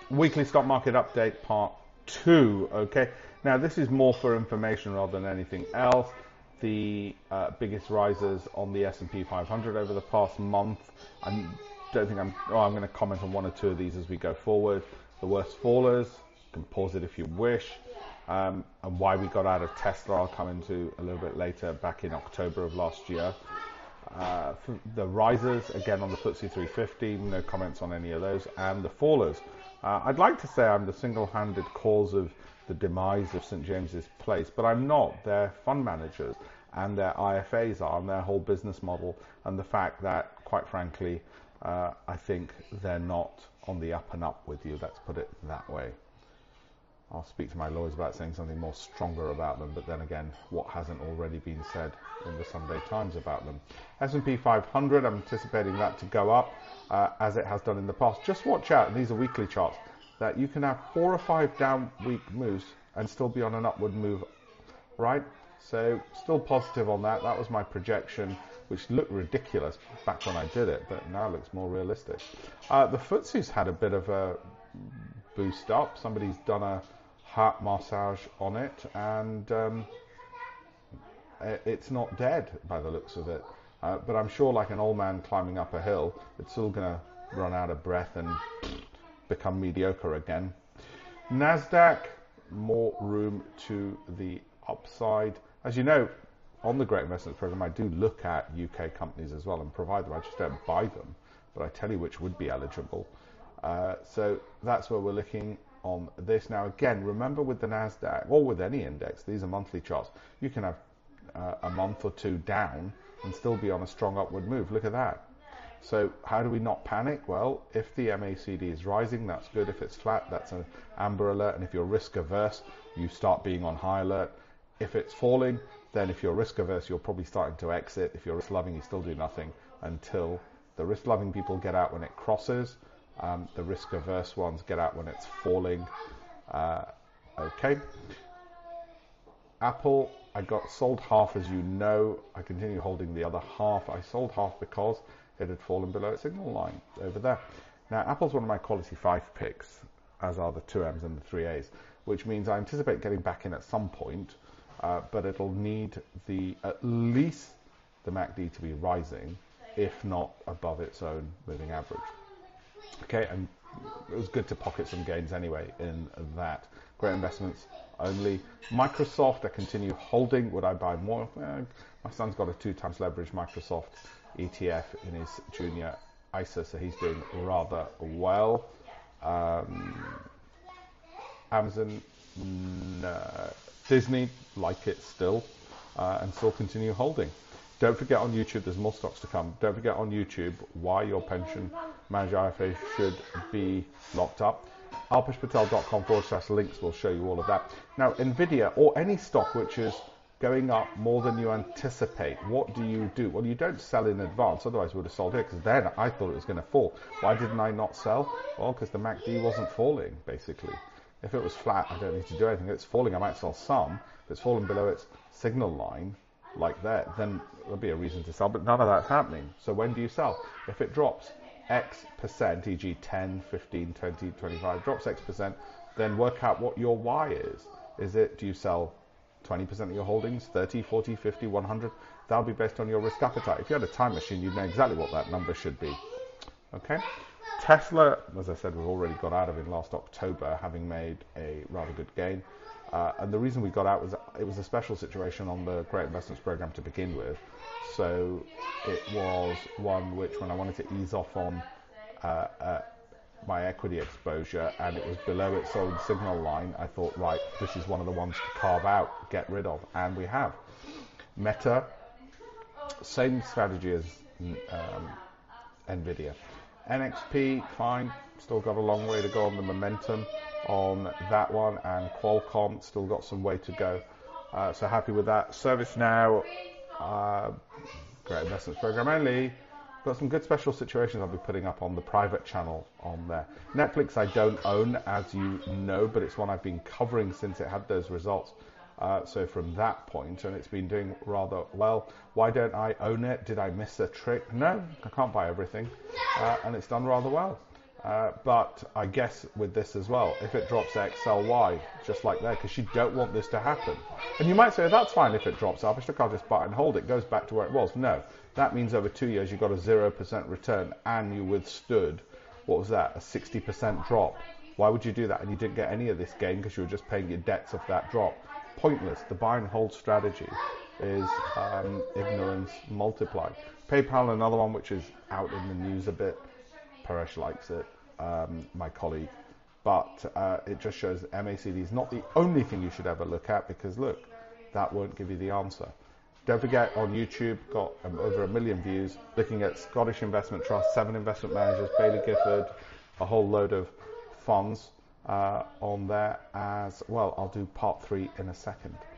Weekly stock market update part 2. Okay, now this is more for information rather than anything else. The biggest risers on the S&P 500 over the past month. I don't think I'm going to comment on one or two of these as we go forward. The worst fallers, you can pause it if you wish, and why we got out of Tesla I'll come into a little bit later, back in October of last year. The risers, again on the FTSE 350, no comments on any of those, and the fallers. I'd like to say I'm the single-handed cause of the demise of St James's Place, but I'm not. Their fund managers and their IFAs are, and their whole business model, and the fact that, quite frankly, I think they're not on the up and up with you, let's put it that way. I'll speak to my lawyers about saying something more stronger about them, but then again, what hasn't already been said in the Sunday Times about them? S&P 500, I'm anticipating that to go up, as it has done in the past. Just watch out, and these are weekly charts, that you can have 4 or 5 down week moves and still be on an upward move, right? So still positive on that. That was my projection, which looked ridiculous back when I did it, but now looks more realistic. The FTSE's had a bit of a boost up. Somebody's done a heart massage on it, and it's not dead by the looks of it. But I'm sure, like an old man climbing up a hill, it's still going to run out of breath and become mediocre again. Nasdaq, more room to the upside. As you know, on the Great Investments Program, I do look at UK companies as well and provide them. I just don't buy them, but I tell you which would be eligible. So that's where we're looking on this. Now, again, remember with the Nasdaq, or with any index, these are monthly charts. You can have a month or two down and still be on a strong upward move. Look at that. So how do we not panic? Well, if the MACD is rising, that's good. If it's flat, that's an amber alert. And if you're risk averse, you start being on high alert. If it's falling, then if you're risk averse, you're probably starting to exit. If you're risk loving, you still do nothing until the risk loving people get out when it crosses. The risk averse ones get out when it's falling. Okay. Apple, I got sold half, as you know. I continue holding the other half. I sold half because it had fallen below its signal line over there. Now, Apple's one of my quality 5 picks, as are the 2Ms and the 3As, which means I anticipate getting back in at some point, but it'll need at least the MACD to be rising, if not above its own moving average. Okay, and it was good to pocket some gains anyway in that. Great investments only. Microsoft, I continue holding. Would I buy more? My son's got a 2 times leverage Microsoft ETF in his junior ISA, so he's doing rather well. Amazon, Disney, like it still, and still continue holding. Don't forget on YouTube, there's more stocks to come. Don't forget on YouTube why your pension manager IFA should be locked up. alpeshpatel.com/links will show you all of that. Now, Nvidia, or any stock which is going up more than you anticipate, what do? Well, you don't sell in advance, otherwise we would have sold here, because then I thought it was going to fall. Why didn't I not sell? Well, because the MACD wasn't falling, basically. If it was flat, I don't need to do anything. If it's falling, I might sell some. If it's falling below its signal line, like that, then there'll be a reason to sell, but none of that's happening. So when do you sell? If it drops X percent, e.g. 10, 15, 20, 25, drops X percent, then work out what your Y is. Do you sell 20% of your holdings, 30, 40, 50, 100? That'll be based on your risk appetite. If you had a time machine, you'd know exactly what that number should be. Okay? Tesla, as I said, we've already got out of in last October, having made a rather good gain. And the reason we got out was it was a special situation on the Great Investments Program to begin with. So it was one which, when I wanted to ease off on my equity exposure and it was below its own signal line, I thought, right, this is one of the ones to carve out, get rid of, and we have. Meta, same strategy as Nvidia. NXP, fine, still got a long way to go on the momentum on that one, and Qualcomm still got some way to go, so happy with that. ServiceNow, Great Investments Program only, got some good special situations I'll be putting up on the private channel on there. Netflix I don't own, as you know, but it's one I've been covering since it had those results, so from that point, and it's been doing rather well. Why don't I own it? Did I miss a trick? No, I can't buy everything, and it's done rather well. But I guess with this as well, if it drops X, sell Y, just like there, because you don't want this to happen. And you might say, that's fine if it drops up, I'll just buy and hold, it goes back to where it was. No, that means over 2 years you got a 0% return and you withstood, what was that, a 60% drop. Why would you do that? And you didn't get any of this gain because you were just paying your debts off that drop. Pointless. The buy and hold strategy is ignorance multiplied. PayPal, another one which is out in the news a bit. Paresh likes it, my colleague, but it just shows that MACD is not the only thing you should ever look at, because look, that won't give you the answer. Don't forget, on YouTube, got over 1 million views, looking at Scottish Investment Trust, 7 investment managers, Baillie Gifford, a whole load of funds on there as well. I'll do part 3 in a second.